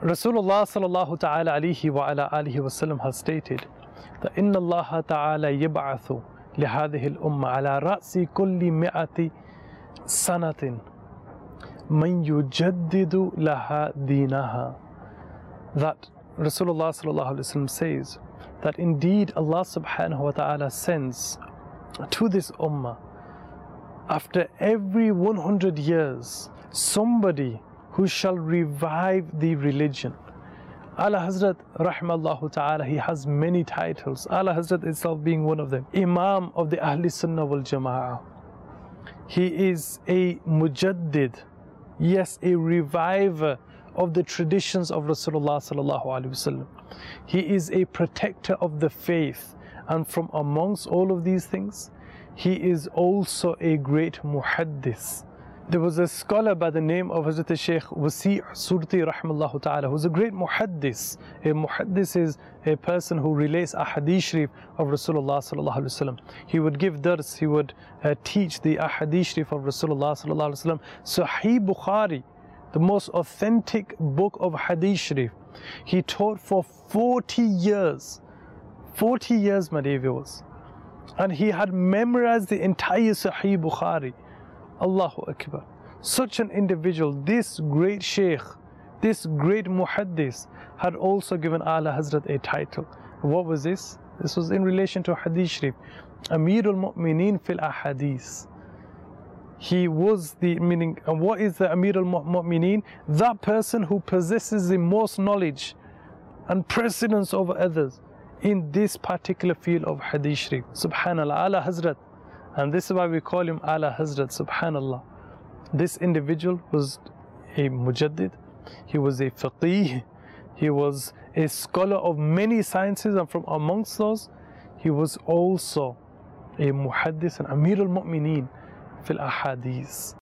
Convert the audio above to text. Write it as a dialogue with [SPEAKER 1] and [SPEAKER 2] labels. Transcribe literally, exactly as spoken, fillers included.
[SPEAKER 1] Rasulullah sallallahu ta'ala alayhi wa ala alihi wa sallam has stated that inna Allah ta'ala yab'athu li hadhihi al-umma ala ra'si kulli mi'ati sanatin man yujaddidu laha dinaha. That Rasulullah sallallahu alayhi wa sallam says that indeed Allah subhanahu wa ta'ala sends to this ummah after every one hundred years somebody who shall revive the religion. Ala Hazrat rahimallahu ta'ala, he has many titles, Ala Hazrat itself being one of them. Imam of the Ahli Sunnah wal Jama'ah. He is a mujaddid, yes, a reviver of the traditions of Rasulullah sallallahu alaihi wasallam. He is a protector of the faith, and from amongst all of these things, he is also a great muhaddis. There was a scholar by the name of Hazrat Shaykh Wasi' Surti rahimahullah ta'ala, who's a great muhaddis. A muhaddis is a person who relates a hadith sharif of Rasulullah sallallahu alaihi wasallam. He would give dars, he would uh, teach the ahadith sharif of Rasulullah sallallahu alaihi wasallam. Sahih Bukhari, the most authentic book of hadith sharif, he taught for forty years. forty years, my dear viewers. And he had memorized the entire Sahih Bukhari. Allahu Akbar. Such an individual, this great Shaykh, this great Muhaddis, had also given Ala Hazrat a title. What was this? This was in relation to Hadith Sharif. Amirul Mu'mineen fil Ahadith. He was the meaning, and what is the Amirul Mu'mineen? That person who possesses the most knowledge and precedence over others in this particular field of Hadith Sharif. Subhanallah, Ala Hazrat. And this is why we call him Ala Hazrat, subhanallah. This individual was a mujaddid, he was a faqih, he was a scholar of many sciences, and from amongst those, he was also a muhaddis and Amirul Mu'mineen fil Ahadith.